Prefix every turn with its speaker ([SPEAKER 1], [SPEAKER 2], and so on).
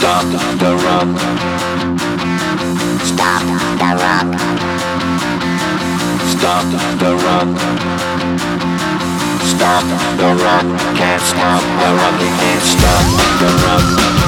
[SPEAKER 1] Stop the rock. Stop the rock. Stop the rock. Stop the rock. Can't stop the rock. You can't stop the rock.